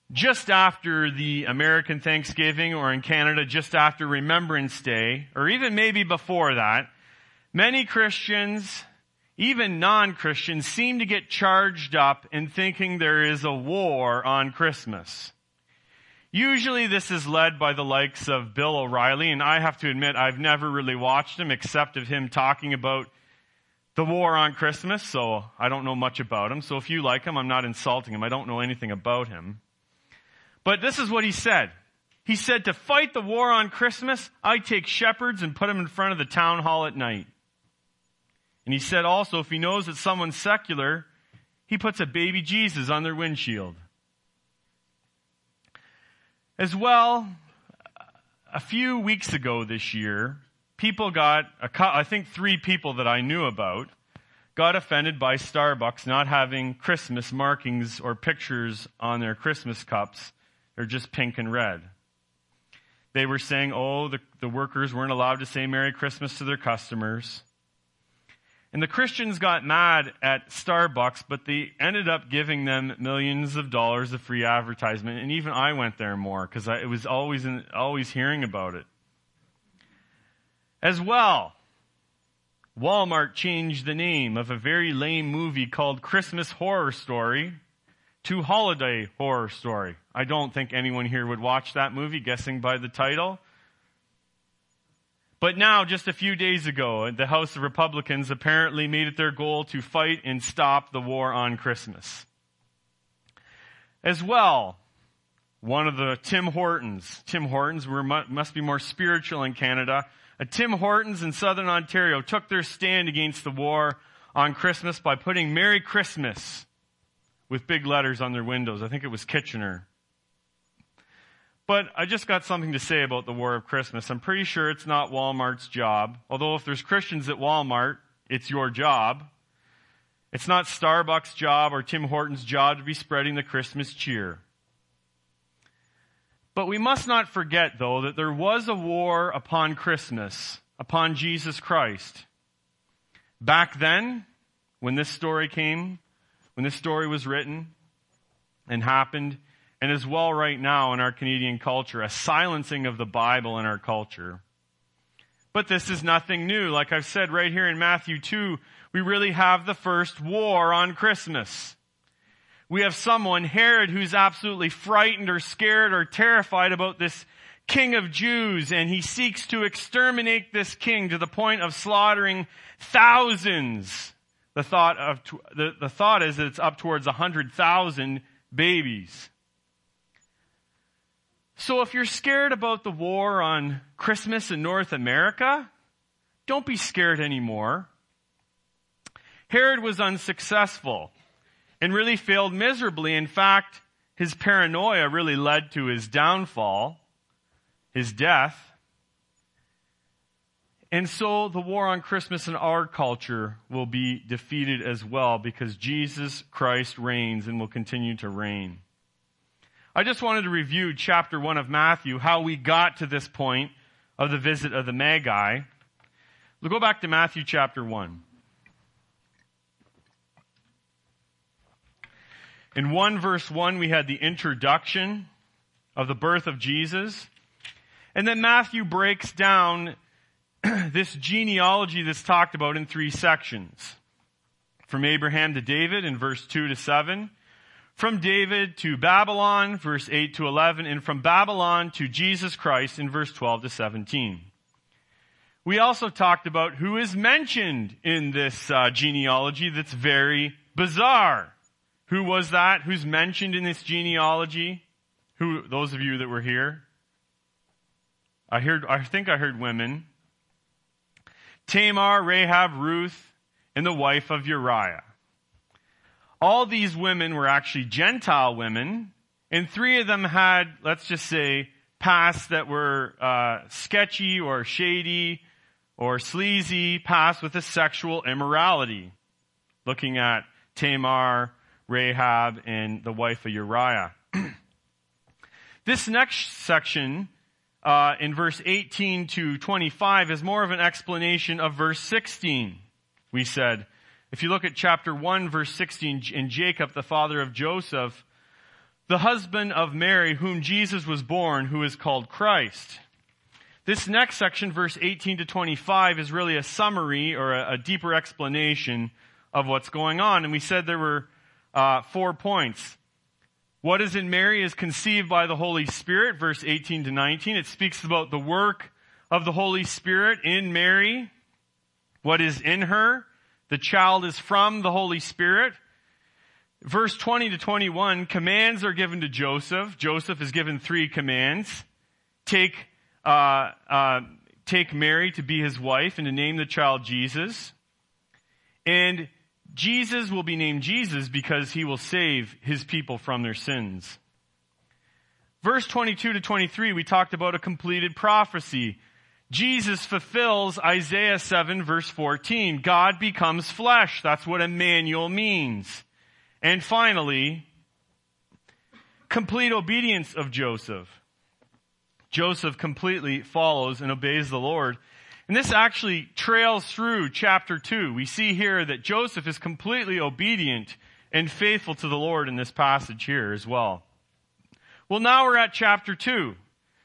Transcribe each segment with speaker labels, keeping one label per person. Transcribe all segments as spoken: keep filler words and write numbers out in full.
Speaker 1: just after the American Thanksgiving, or in Canada, just after Remembrance Day, or even maybe before that, many Christians, even non-Christians, seem to get charged up in thinking there is a war on Christmas. Usually this is led by the likes of Bill O'Reilly, and I have to admit I've never really watched him except of him talking about the war on Christmas, so I don't know much about him. So if you like him, I'm not insulting him. I don't know anything about him. But this is what he said. He said, to fight the war on Christmas, I take shepherds and put them in front of the town hall at night. And he said also, if he knows that someone's secular, he puts a baby Jesus on their windshield. As well, a few weeks ago this year, people got, a, I think three people that I knew about, got offended by Starbucks not having Christmas markings or pictures on their Christmas cups. They're just pink and red. They were saying, oh, the, the workers weren't allowed to say Merry Christmas to their customers. And the Christians got mad at Starbucks, but they ended up giving them millions of dollars of free advertisement. And even I went there more because I it was always in, always hearing about it. As well, Walmart changed the name of a very lame movie called Christmas Horror Story to Holiday Horror Story. I don't think anyone here would watch that movie, guessing by the title. But now, just a few days ago, the House of Republicans apparently made it their goal to fight and stop the war on Christmas. As well, one of the Tim Hortons, Tim Hortons were, must be more spiritual in Canada, a Tim Hortons in Southern Ontario took their stand against the war on Christmas by putting Merry Christmas with big letters on their windows. I think it was Kitchener. But I just got something to say about the war of Christmas. I'm pretty sure it's not Walmart's job. Although if there's Christians at Walmart, it's your job. It's not Starbucks' job or Tim Hortons' job to be spreading the Christmas cheer. But we must not forget, though, that there was a war upon Christmas, upon Jesus Christ. Back then, when this story came, when this story was written and happened, and as well right now in our Canadian culture, a silencing of the Bible in our culture. But this is nothing new. Like I've said right here in Matthew two, we really have the first war on Christmas. We have someone, Herod, who's absolutely frightened or scared or terrified about this King of Jews, and he seeks to exterminate this king to the point of slaughtering thousands. The thought of the, the thought is that it's up towards a hundred thousand babies. So if you're scared about the war on Christmas in North America, don't be scared anymore. Herod was unsuccessful and really failed miserably. In fact, his paranoia really led to his downfall, his death. And so the war on Christmas in our culture will be defeated as well because Jesus Christ reigns and will continue to reign. I just wanted to review chapter one of Matthew, how we got to this point of the visit of the Magi. We'll go back to Matthew chapter one. In one verse one, we had the introduction of the birth of Jesus. And then Matthew breaks down this genealogy that's talked about in three sections. From Abraham to David in verse two to seven. From David to Babylon, verse eight to eleven, and from Babylon to Jesus Christ in verse twelve to seventeen. We also talked about who is mentioned in this uh, genealogy that's very bizarre. Who was that? Who's mentioned in this genealogy? Who? Those of you that were here. I heard. I think I heard women. Tamar, Rahab, Ruth, and the wife of Uriah. All these women were actually Gentile women, and three of them had, let's just say, pasts that were uh, sketchy or shady or sleazy, pasts with a sexual immorality. Looking at Tamar, Rahab, and the wife of Uriah. This next section, uh, in verse eighteen to twenty-five, is more of an explanation of verse sixteen. We said, if you look at chapter one, verse sixteen, and Jacob, the father of Joseph, the husband of Mary, whom Jesus was born, who is called Christ. This next section, verse eighteen to twenty-five, is really a summary or a, a deeper explanation of what's going on. And we said there were uh, four points. What is in Mary is conceived by the Holy Spirit, verse eighteen to nineteen. It speaks about the work of the Holy Spirit in Mary. What is in her? The child is from the Holy Spirit. Verse twenty to twenty-one, commands are given to Joseph. Joseph is given three commands. Take, uh, uh, take Mary to be his wife and to name the child Jesus. And Jesus will be named Jesus because he will save his people from their sins. Verse twenty-two to twenty-three, we talked about a completed prophecy. Jesus fulfills Isaiah seven verse fourteen. God becomes flesh. That's what Emmanuel means. And finally, complete obedience of Joseph. Joseph completely follows and obeys the Lord. And this actually trails through chapter two. We see here that Joseph is completely obedient and faithful to the Lord in this passage here as well. Well, now we're at chapter two.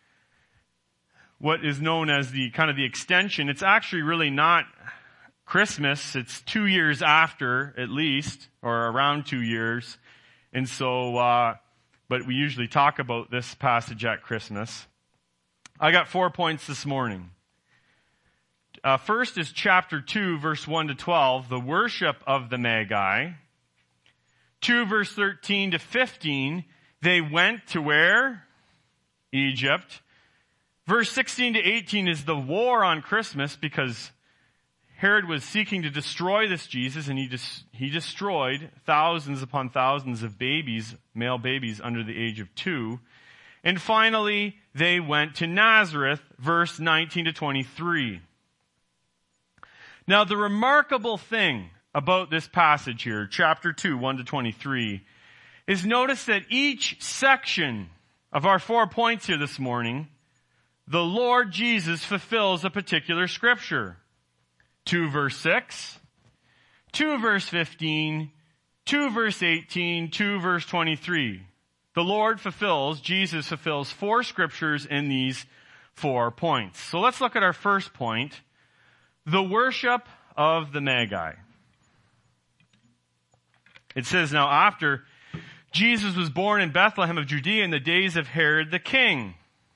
Speaker 1: What is known as the kind of the extension. It's actually really not Christmas. It's two years after, at least, or around two years. And so, uh, but we usually talk about this passage at Christmas. I got four points this morning. Uh, first is chapter two, verse one to twelve, the worship of the Magi. two, verse thirteen to fifteen, they went to where? Egypt. Verse sixteen to eighteen is the war on Christmas because Herod was seeking to destroy this Jesus, and he dis- he destroyed thousands upon thousands of babies, male babies under the age of two. And finally, they went to Nazareth, verse nineteen to twenty-three. Now, the remarkable thing about this passage here, chapter two, one to twenty-three, is notice that each section of our four points here this morning, the Lord Jesus fulfills a particular scripture. two verse six, two verse fifteen, two verse eighteen, two verse twenty-three. The Lord fulfills, Jesus fulfills four scriptures in these four points. So let's look at our first point, the worship of the Magi. It says, now after Jesus was born in Bethlehem of Judea in the days of Herod the king.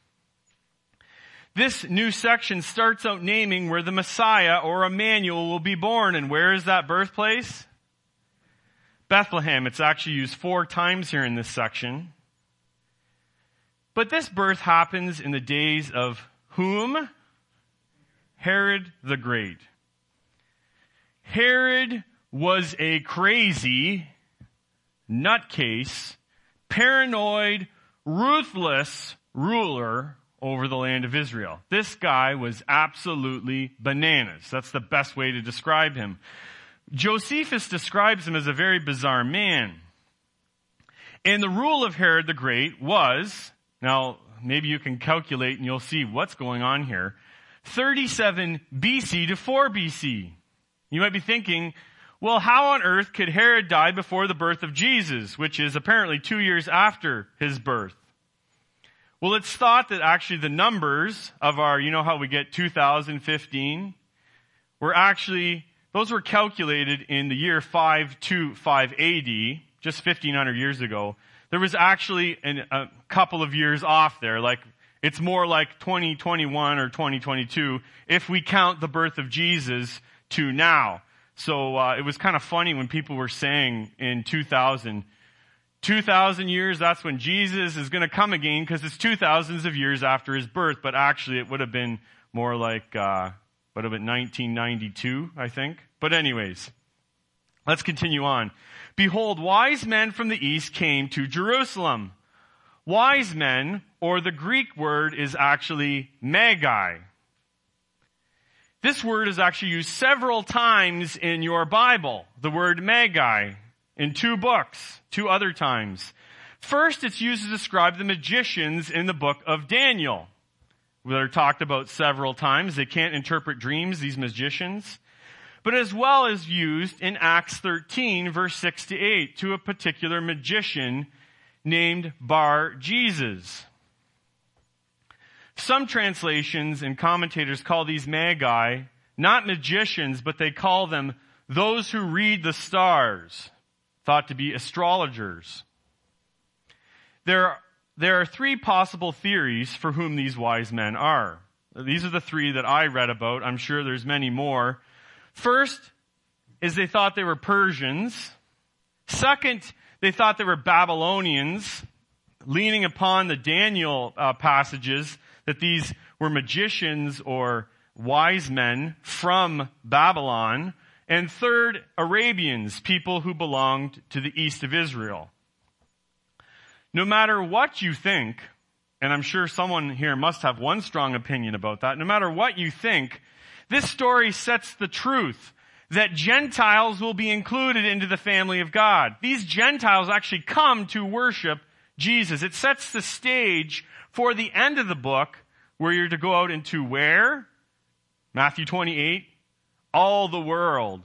Speaker 1: This new section starts out naming where the Messiah or Emmanuel will be born. And where is that birthplace? Bethlehem. It's actually used four times here in this section. But this birth happens in the days of whom? Herod the Great. Herod was a crazy, nutcase, paranoid, ruthless ruler over the land of Israel. This guy was absolutely bananas. That's the best way to describe him. Josephus describes him as a very bizarre man. And the rule of Herod the Great was, now maybe you can calculate and you'll see what's going on here, thirty-seven B C to four B C. You might be thinking, well, how on earth could Herod die before the birth of Jesus, which is apparently two years after his birth? Well, it's thought that actually the numbers of our, you know how we get two thousand fifteen, were actually, those were calculated in the year five twenty-five A D, just fifteen hundred years ago. There was actually an, a couple of years off there, like it's more like twenty twenty-one or twenty twenty-two if we count the birth of Jesus to now. So uh, it was kind of funny when people were saying in two thousand, two thousand years, that's when Jesus is going to come again because it's two thousands of years after his birth. But actually it would have been more like, uh, what about nineteen ninety-two, I think. But anyways, let's continue on. Behold, wise men from the east came to Jerusalem. Wise men, or the Greek word is actually magi. This word is actually used several times in your Bible, the word magi, in two books, two other times. First, it's used to describe the magicians in the book of Daniel. They're talked about several times. They can't interpret dreams, these magicians. But as well as used in Acts thirteen, verse six to eight, to a particular magician named Bar Jesus. Some translations and commentators call these magi not magicians, but they call them those who read the stars, thought to be astrologers. There, there are three possible theories for whom these wise men are. These are the three that I read about. I'm sure there's many more. First is they thought they were Persians. Second, they thought they were Babylonians, leaning upon the Daniel uh, passages that these were magicians or wise men from Babylon. And third, Arabians, people who belonged to the east of Israel. No matter what you think, and I'm sure someone here must have one strong opinion about that, no matter what you think, this story sets the truth that Gentiles will be included into the family of God. These Gentiles actually come to worship Jesus. It sets the stage for the end of the book, where you're to go out into where? Matthew twenty-eight, all the world.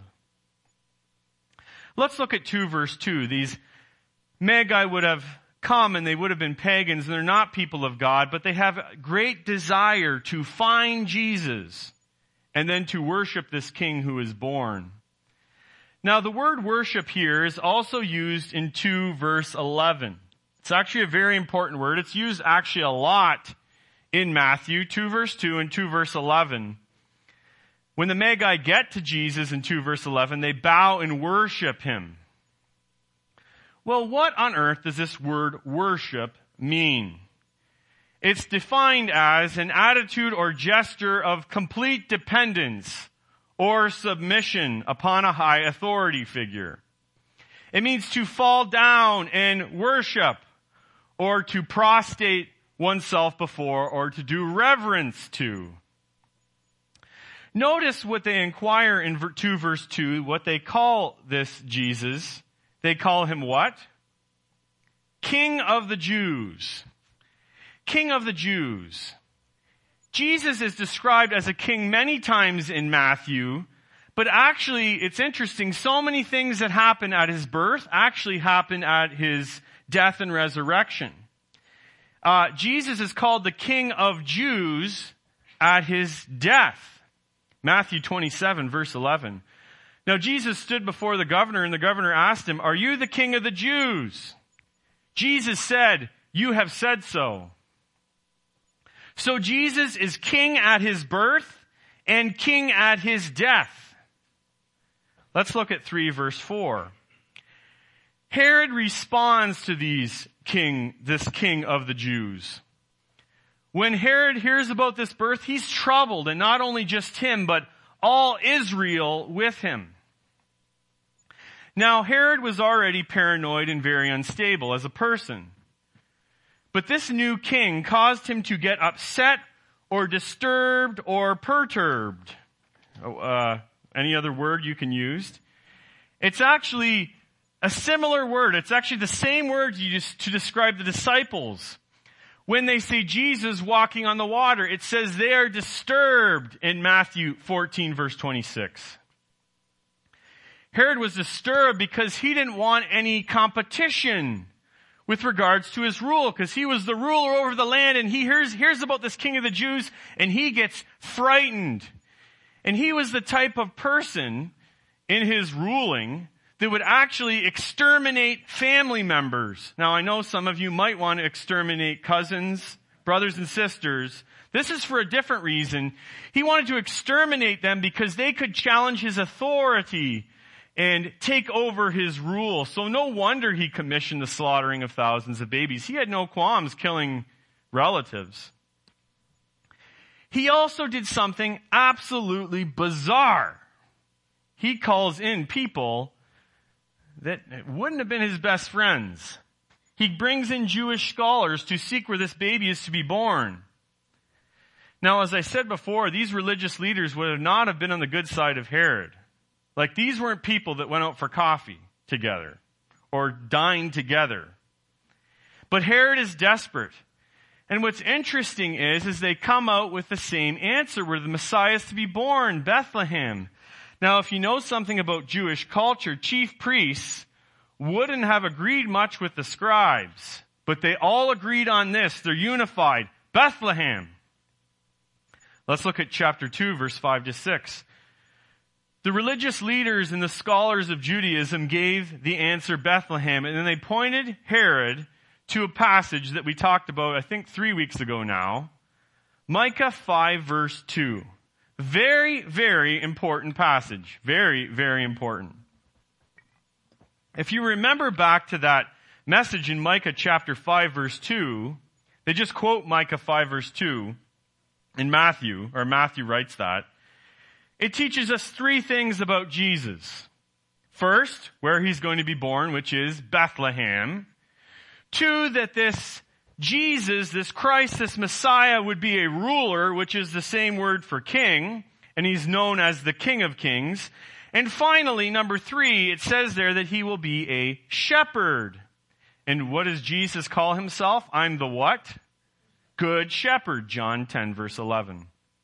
Speaker 1: Let's look at two verse two. These magi would have come and they would have been pagans, and they're not people of God, but they have great desire to find Jesus and then to worship this king who is born. Now the word worship here is also used in two verse eleven. It's actually a very important word. It's used actually a lot in Matthew, two verse two and two verse eleven. When the Magi get to Jesus in two verse eleven, they bow and worship him. Well, what on earth does this word worship mean? It's defined as an attitude or gesture of complete dependence or submission upon a high authority figure. It means to fall down and worship, or to prostrate oneself before, or to do reverence to. Notice what they inquire in two verse two, what they call this Jesus. They call him what? King of the Jews. King of the Jews. Jesus is described as a king many times in Matthew, but actually, it's interesting, so many things that happen at his birth actually happen at his death and resurrection. Uh, Jesus is called the King of Jews at his death. Matthew twenty-seven, verse eleven. Now Jesus stood before the governor, and the governor asked him, "Are you the King of the Jews?" Jesus said, "You have said so." So Jesus is king at his birth and king at his death. Let's look at three verse four. Herod responds to these king, this king of the Jews. When Herod hears about this birth, he's troubled, and not only just him, but all Israel with him. Now, Herod was already paranoid and very unstable as a person. But this new king caused him to get upset or disturbed or perturbed. Uh, any other word you can use? It's actually a similar word. It's actually the same word used to describe the disciples. When they see Jesus walking on the water, it says they are disturbed in Matthew fourteen, verse twenty-six. Herod was disturbed because he didn't want any competition with regards to his rule, because he was the ruler over the land, and he hears, hears about this king of the Jews, and he gets frightened. And he was the type of person in his ruling that would actually exterminate family members. Now, I know some of you might want to exterminate cousins, brothers and sisters. This is for a different reason. He wanted to exterminate them because they could challenge his authority and take over his rule. So no wonder he commissioned the slaughtering of thousands of babies. He had no qualms killing relatives. He also did something absolutely bizarre. He calls in people that wouldn't have been his best friends. He brings in Jewish scholars to seek where this baby is to be born. Now, as I said before, these religious leaders would not have been on the good side of Herod. Like, these weren't people that went out for coffee together or dined together. But Herod is desperate. And what's interesting is, is they come out with the same answer, where the Messiah is to be born, Bethlehem. Now, if you know something about Jewish culture, chief priests wouldn't have agreed much with the scribes. But they all agreed on this. They're unified. Bethlehem. Let's look at chapter two, verse five to six. The religious leaders and the scholars of Judaism gave the answer Bethlehem, and then they pointed Herod to a passage that we talked about, I think, three weeks ago now. Micah five, verse two. Very, very important passage. Very, very important. If you remember back to that message in Micah chapter five, verse two, they just quote Micah five, verse two in Matthew, or Matthew writes that. It teaches us three things about Jesus. First, where he's going to be born, which is Bethlehem. Two, that this Jesus, this Christ, this Messiah would be a ruler, which is the same word for king, and he's known as the King of Kings. And finally, number three, it says there that he will be a shepherd. And what does Jesus call himself? I'm the what? Good shepherd, John ten, verse eleven.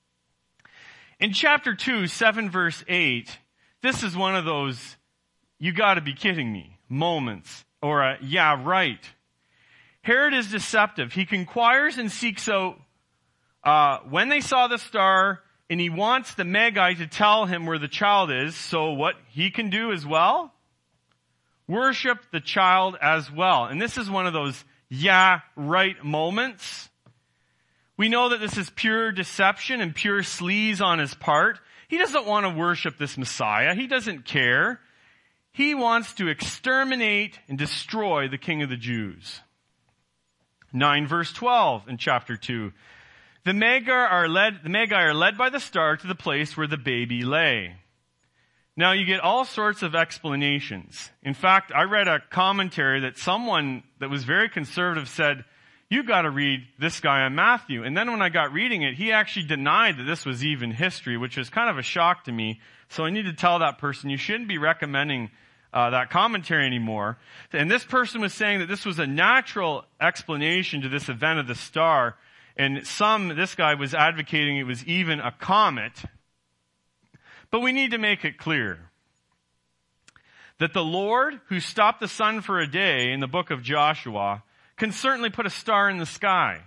Speaker 1: In chapter two, seven, verse eight, this is one of those, you gotta be kidding me, moments, or a, yeah, right. Herod is deceptive. He inquires and seeks out, uh, when they saw the star, and he wants the Magi to tell him where the child is, so what he can do as well? Worship the child as well. And this is one of those, yeah, right moments. We know that this is pure deception and pure sleaze on his part. He doesn't want to worship this Messiah. He doesn't care. He wants to exterminate and destroy the King of the Jews. nine verse twelve in chapter two. The Magi are led, the Magi are led by the star to the place where the baby lay. Now you get all sorts of explanations. In fact, I read a commentary that someone that was very conservative said, you got to read this guy on Matthew. And then when I got reading it, he actually denied that this was even history, which was kind of a shock to me. So I need to tell that person, you shouldn't be recommending uh, that commentary anymore. And this person was saying that this was a natural explanation to this event of the star. And some, this guy was advocating it was even a comet. But we need to make it clear that the Lord who stopped the sun for a day in the book of Joshua can certainly put a star in the sky.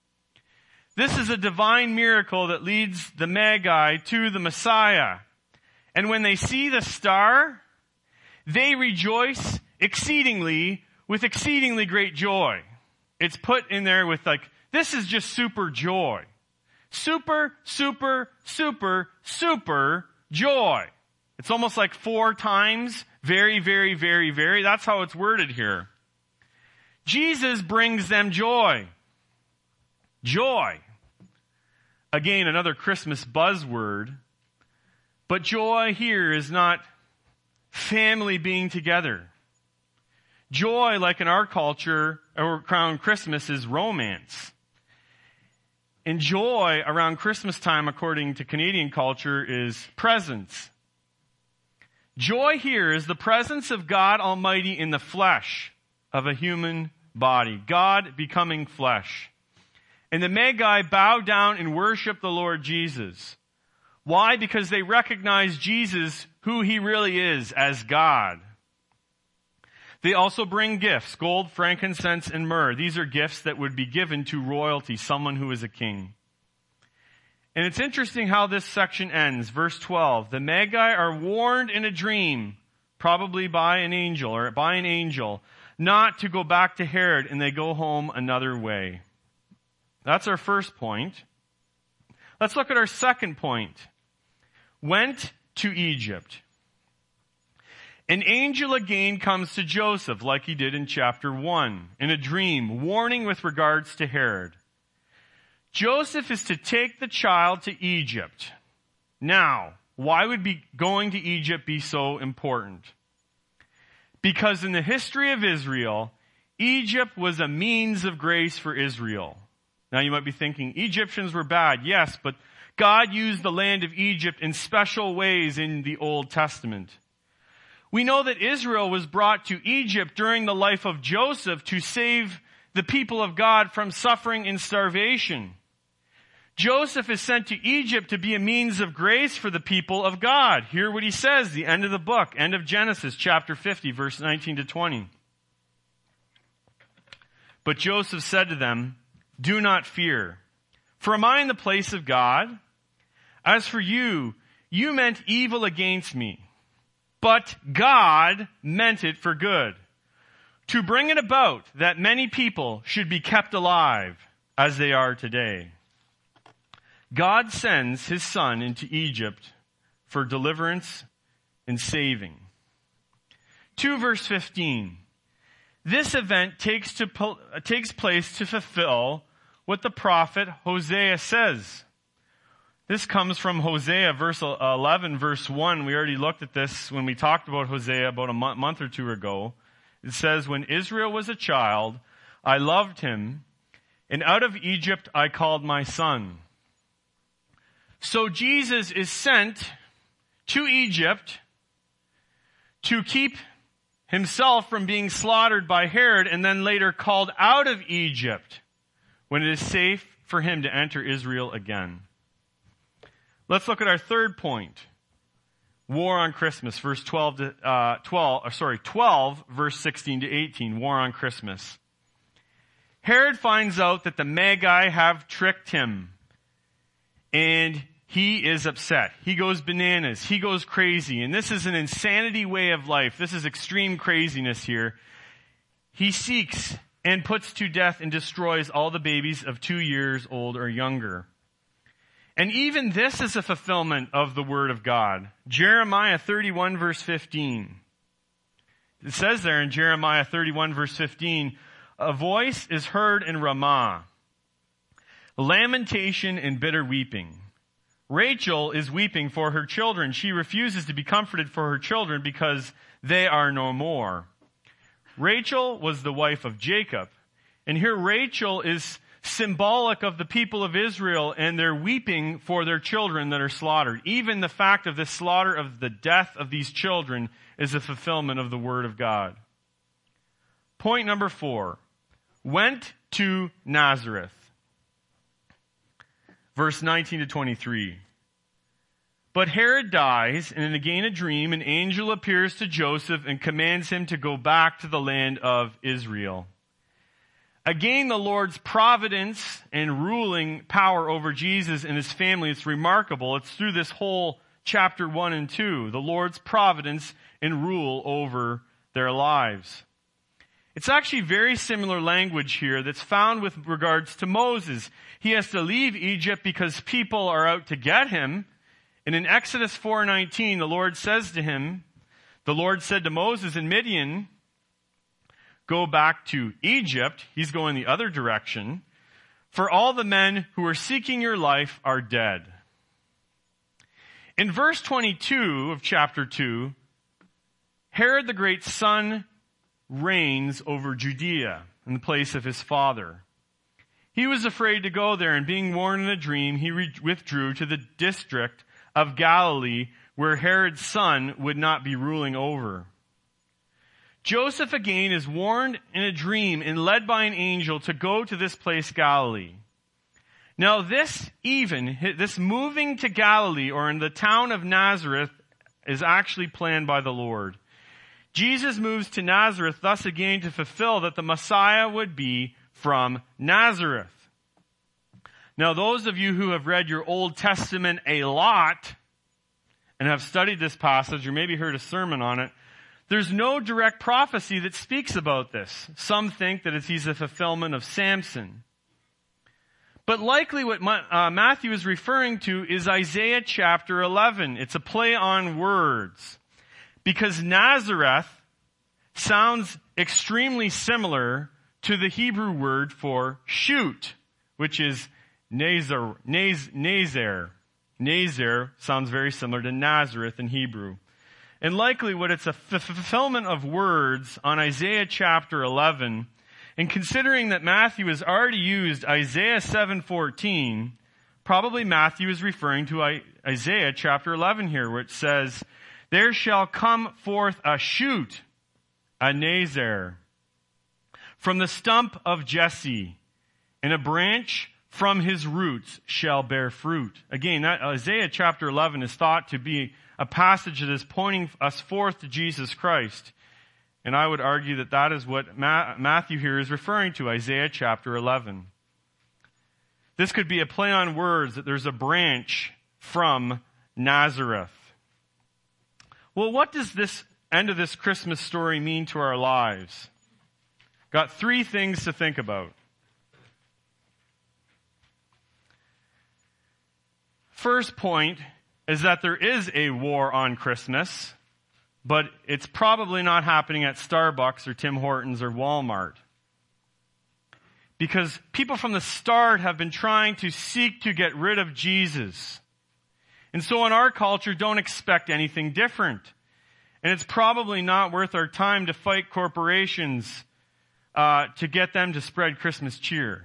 Speaker 1: This is a divine miracle that leads the Magi to the Messiah. And when they see the star, they rejoice exceedingly with exceedingly great joy. It's put in there with like, this is just super joy. Super, super, super, super joy. It's almost like four times, very, very, very, very. That's how it's worded here. Jesus brings them joy. Joy. Again, another Christmas buzzword. But joy here is not family being together. Joy, like in our culture, around Christmas, is romance. And joy around Christmas time, according to Canadian culture, is presence. Joy here is the presence of God Almighty in the flesh of a human body. God becoming flesh. And the Magi bow down and worship the Lord Jesus. Why? Because they recognize Jesus, who he really is, as God. They also bring gifts, gold, frankincense, and myrrh. These are gifts that would be given to royalty, someone who is a king. And it's interesting how this section ends. Verse twelve, the Magi are warned in a dream, probably by an angel, or by an angel, not to go back to Herod, and they go home another way. That's our first point. Let's look at our second point. Went to Egypt. An angel again comes to Joseph, like he did in chapter one, in a dream, warning with regards to Herod. Joseph is to take the child to Egypt. Now, why would be going to Egypt be so important? Because in the history of Israel, Egypt was a means of grace for Israel. Now you might be thinking, Egyptians were bad. Yes, but God used the land of Egypt in special ways in the Old Testament. We know that Israel was brought to Egypt during the life of Joseph to save the people of God from suffering and starvation. Joseph is sent to Egypt to be a means of grace for the people of God. Hear what he says, the end of the book, end of Genesis, chapter fifty, verse nineteen to twenty. But Joseph said to them, "Do not fear, for am I in the place of God? As for you, you meant evil against me, but God meant it for good, to bring it about that many people should be kept alive as they are today." God sends his son into Egypt for deliverance and saving. two verse fifteen. This event takes, to, takes place to fulfill what the prophet Hosea says. This comes from Hosea verse eleven, verse one. We already looked at this when we talked about Hosea about a month or two ago. It says, "When Israel was a child, I loved him, and out of Egypt I called my son." So Jesus is sent to Egypt to keep himself from being slaughtered by Herod, and then later called out of Egypt when it is safe for him to enter Israel again. Let's look at our third point. War on Christmas, verse twelve to, uh, twelve, or sorry, twelve, verse sixteen to eighteen, war on Christmas. Herod finds out that the Magi have tricked him, and he is upset. He goes bananas. He goes crazy. And this is an insanity way of life. This is extreme craziness here. He seeks and puts to death and destroys all the babies of two years old or younger. And even this is a fulfillment of the word of God. Jeremiah thirty-one verse fifteen. It says there in Jeremiah thirty-one verse fifteen, "A voice is heard in Ramah, lamentation and bitter weeping. Rachel is weeping for her children. She refuses to be comforted for her children because they are no more." Rachel was the wife of Jacob. And here Rachel is symbolic of the people of Israel, and they're weeping for their children that are slaughtered. Even the fact of the slaughter of the death of these children is a fulfillment of the word of God. Point number four. Went to Nazareth. Verse nineteen to twenty-three. "But Herod dies, and again a dream, an angel appears to Joseph and commands him to go back to the land of Israel." Again, the Lord's providence and ruling power over Jesus and his family is remarkable. It's through this whole chapter one and two, the Lord's providence and rule over their lives. It's actually very similar language here that's found with regards to Moses. He has to leave Egypt because people are out to get him. And in Exodus four nineteen, the Lord says to him, the Lord said to Moses in Midian, "Go back to Egypt." He's going the other direction. "For all the men who are seeking your life are dead." In verse twenty-two of chapter two, Herod the Great's son reigns over Judea in the place of his father. He was afraid to go there, and being warned in a dream, he re- withdrew to the district of Galilee, where Herod's son would not be ruling over. Joseph again is warned in a dream and led by an angel to go to this place Galilee. Now this even, this moving to Galilee or in the town of Nazareth is actually planned by the Lord. Jesus moves to Nazareth thus again to fulfill that the Messiah would be from Nazareth. Now those of you who have read your Old Testament a lot and have studied this passage or maybe heard a sermon on it, there's no direct prophecy that speaks about this. Some think that he's a fulfillment of Samson. But likely what uh, Matthew is referring to is Isaiah chapter eleven. It's a play on words. Because Nazareth sounds extremely similar to the Hebrew word for shoot, which is Nazar. Naz, Nazar. Nazar sounds very similar to Nazareth in Hebrew. And likely what it's a f- fulfillment of words on Isaiah chapter eleven. And considering that Matthew has already used Isaiah seven fourteen, probably Matthew is referring to I- Isaiah chapter eleven here, where it says, "There shall come forth a shoot, a Nazar, from the stump of Jesse, and a branch from his roots shall bear fruit." Again, that Isaiah chapter eleven is thought to be a passage that is pointing us forth to Jesus Christ. And I would argue that that is what Ma- Matthew here is referring to, Isaiah chapter eleven. This could be a play on words that there's a branch from Nazareth. Well, what does this end of this Christmas story mean to our lives? Got three things to think about. First point is that there is a war on Christmas, but it's probably not happening at Starbucks or Tim Hortons or Walmart. Because people from the start have been trying to seek to get rid of Jesus. And so in our culture, don't expect anything different. And it's probably not worth our time to fight corporations uh, to get them to spread Christmas cheer.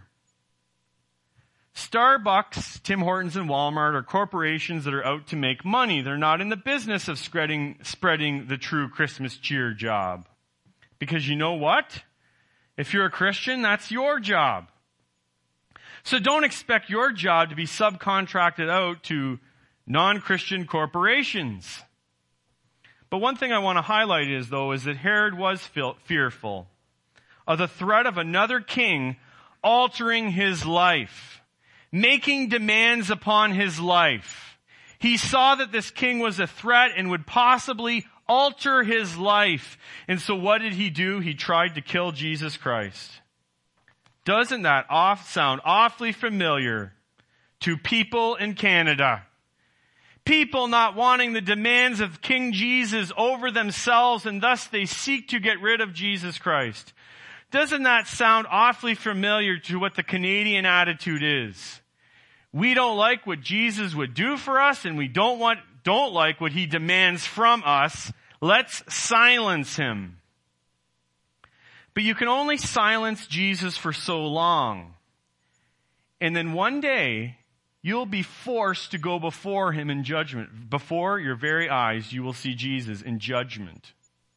Speaker 1: Starbucks, Tim Hortons, and Walmart are corporations that are out to make money. They're not in the business of spreading, spreading the true Christmas cheer job. Because you know what? If you're a Christian, that's your job. So don't expect your job to be subcontracted out to non-Christian corporations. But one thing I want to highlight is, though, is that Herod was fearful of the threat of another king altering his life, making demands upon his life. He saw that this king was a threat and would possibly alter his life. And so what did he do? He tried to kill Jesus Christ. Doesn't that off sound awfully familiar to people in Canada? People not wanting the demands of King Jesus over themselves, and thus they seek to get rid of Jesus Christ. Doesn't that sound awfully familiar to what the Canadian attitude is? We don't like what Jesus would do for us, and we don't want, don't like what he demands from us. Let's silence him. But you can only silence Jesus for so long. And then one day, you'll be forced to go before him in judgment. Before your very eyes, you will see Jesus in judgment.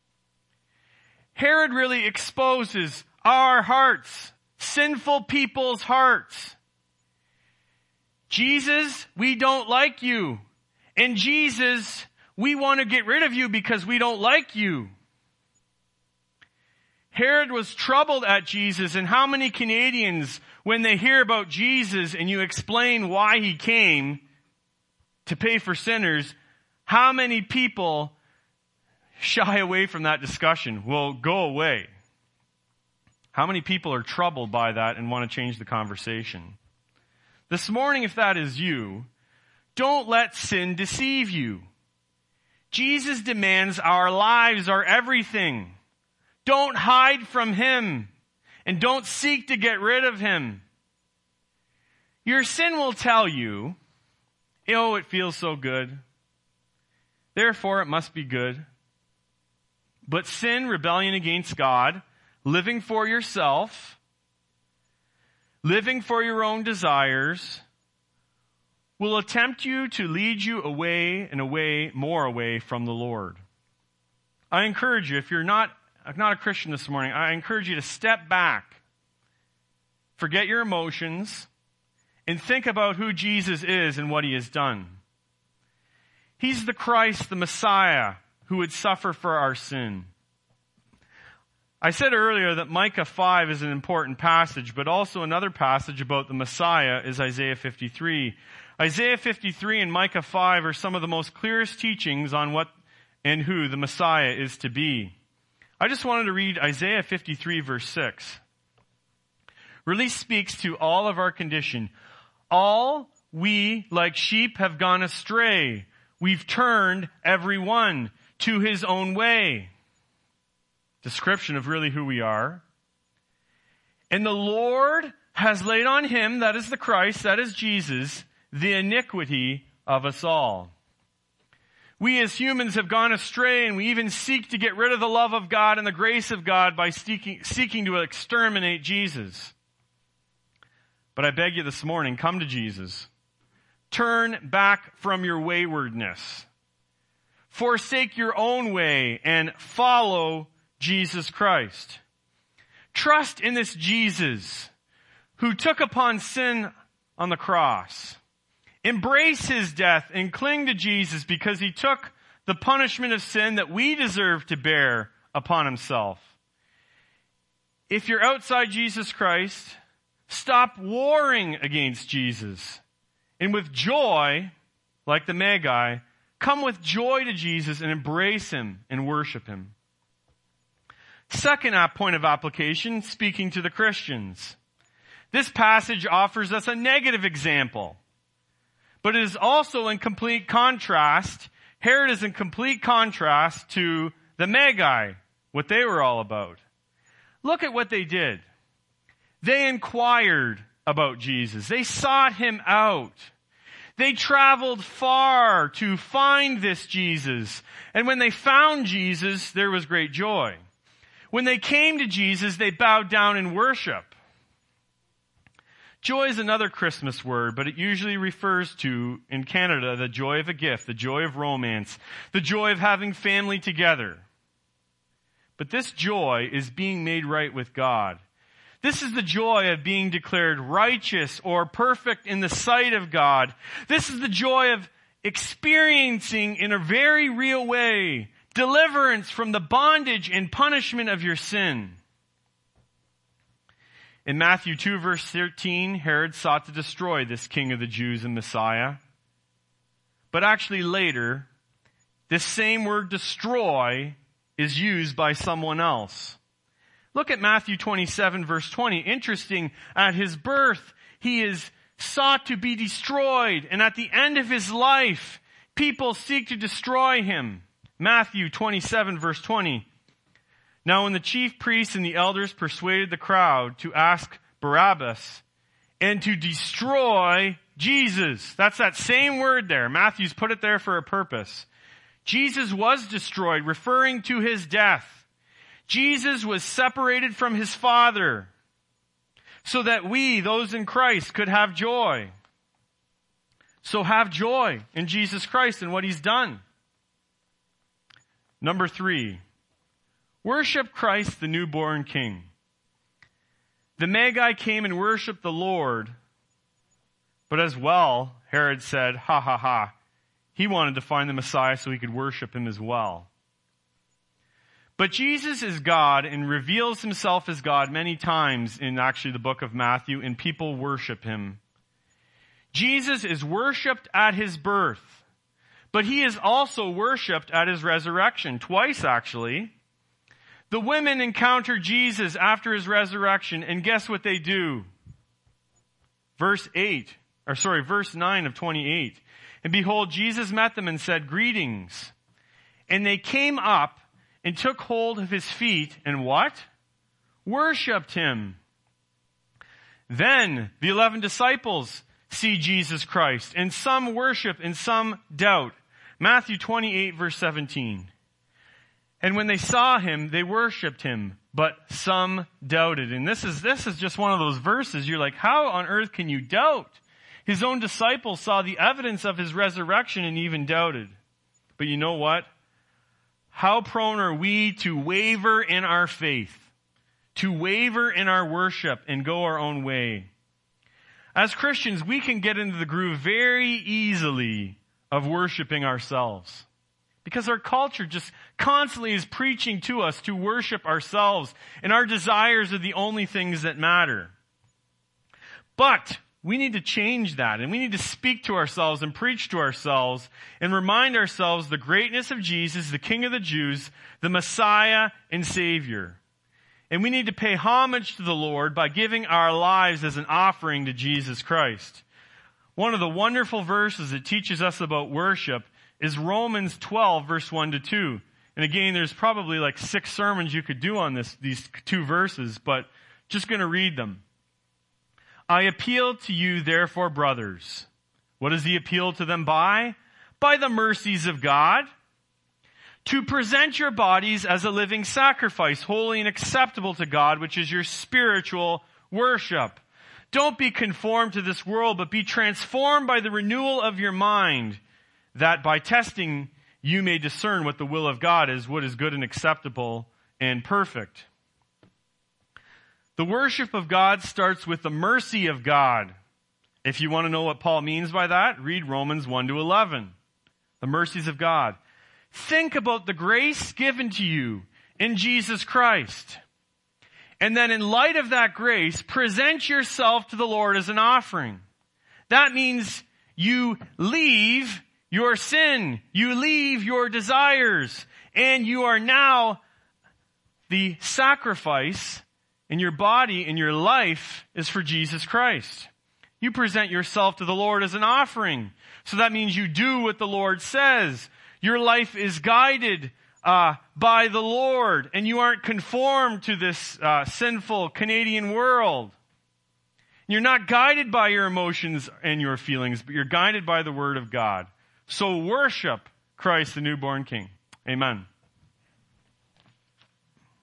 Speaker 1: Herod really exposes our hearts, sinful people's hearts. Jesus, we don't like you. And Jesus, we want to get rid of you because we don't like you. Herod was troubled at Jesus, and how many Canadians, when they hear about Jesus and you explain why he came to pay for sinners, how many people shy away from that discussion? Well, go away. How many people are troubled by that and want to change the conversation? This morning, if that is you, don't let sin deceive you. Jesus demands our lives, our everything. Don't hide from him, and don't seek to get rid of him. Your sin will tell you, oh, it feels so good. Therefore, it must be good. But sin, rebellion against God, living for yourself, living for your own desires, will attempt you to lead you away and away, more away from the Lord. I encourage you, if you're not I'm not a Christian this morning, I encourage you to step back, forget your emotions, and think about who Jesus is and what he has done. He's the Christ, the Messiah, who would suffer for our sin. I said earlier that Micah five is an important passage, but also another passage about the Messiah is Isaiah fifty-three. Isaiah fifty-three and Micah five are some of the most clearest teachings on what and who the Messiah is to be. I just wanted to read Isaiah fifty-three verse six. Really speaks to all of our condition. All we like sheep have gone astray. We've turned every one to his own way. Description of really who we are. And the Lord has laid on him, that is the Christ, that is Jesus, the iniquity of us all. We as humans have gone astray, and we even seek to get rid of the love of God and the grace of God by seeking, seeking to exterminate Jesus. But I beg you this morning, come to Jesus. Turn back from your waywardness. Forsake your own way and follow Jesus Christ. Trust in this Jesus who took upon sin on the cross. Embrace his death and cling to Jesus because he took the punishment of sin that we deserve to bear upon himself. If you're outside Jesus Christ, stop warring against Jesus. And with joy, like the Magi, come with joy to Jesus and embrace him and worship him. Second point of application, speaking to the Christians. This passage offers us a negative example, but it is also in complete contrast. Herod is in complete contrast to the Magi, what they were all about. Look at what they did. They inquired about Jesus. They sought him out. They traveled far to find this Jesus. And when they found Jesus, there was great joy. When they came to Jesus, they bowed down in worship. Joy is another Christmas word, but it usually refers to, in Canada, the joy of a gift, the joy of romance, the joy of having family together. But this joy is being made right with God. This is the joy of being declared righteous or perfect in the sight of God. This is the joy of experiencing in a very real way deliverance from the bondage and punishment of your sin. In Matthew two, verse thirteen, Herod sought to destroy this King of the Jews and Messiah. But actually later, this same word destroy is used by someone else. Look at Matthew twenty-seven, verse twenty. Interesting, at his birth, he is sought to be destroyed. And at the end of his life, people seek to destroy him. Matthew twenty-seven, verse twenty. Now when the chief priests and the elders persuaded the crowd to ask Barabbas and to destroy Jesus. That's that same word there. Matthew's put it there for a purpose. Jesus was destroyed, referring to his death. Jesus was separated from his Father so that we, those in Christ, could have joy. So have joy in Jesus Christ and what he's done. Number three, worship Christ, the newborn King. The Magi came and worshiped the Lord, but as well, Herod said, ha ha ha, he wanted to find the Messiah so he could worship him as well. But Jesus is God and reveals himself as God many times in actually the book of Matthew, and people worship him. Jesus is worshiped at his birth, but he is also worshiped at his resurrection, twice actually. The women encounter Jesus after his resurrection, and guess what they do? Verse eight, or sorry, verse nine of twenty-eight. And behold, Jesus met them and said, greetings. And they came up and took hold of his feet, and what? Worshipped him. Then the eleven disciples see Jesus Christ, and some worship and some doubt. Matthew twenty-eight, verse seventeen. And when they saw him, they worshipped him, but some doubted. And this is, this is just one of those verses. You're like, how on earth can you doubt? His own disciples saw the evidence of his resurrection and even doubted. But you know what? How prone are we to waver in our faith, to waver in our worship and go our own way? As Christians, we can get into the groove very easily of worshiping ourselves. Because our culture just constantly is preaching to us to worship ourselves, and our desires are the only things that matter. But we need to change that, and we need to speak to ourselves and preach to ourselves and remind ourselves the greatness of Jesus, the King of the Jews, the Messiah and Savior. And we need to pay homage to the Lord by giving our lives as an offering to Jesus Christ. One of the wonderful verses that teaches us about worship is Romans twelve, verse one to two. And again, there's probably like six sermons you could do on this, these two verses, but just going to read them. I appeal to you, therefore, brothers. What does he appeal to them by? By the mercies of God, to present your bodies as a living sacrifice, holy and acceptable to God, which is your spiritual worship. Don't be conformed to this world, but be transformed by the renewal of your mind, that by testing you may discern what the will of God is, what is good and acceptable and perfect. The worship of God starts with the mercy of God. If you want to know what Paul means by that, read Romans one to eleven. The mercies of God. Think about the grace given to you in Jesus Christ. And then in light of that grace, present yourself to the Lord as an offering. That means you leave your sin, you leave your desires, and you are now the sacrifice in your body, in your life, is for Jesus Christ. You present yourself to the Lord as an offering. So that means you do what the Lord says. Your life is guided uh, by the Lord, and you aren't conformed to this uh, sinful Canadian world. You're not guided by your emotions and your feelings, but you're guided by the Word of God. So worship Christ, the newborn King. Amen.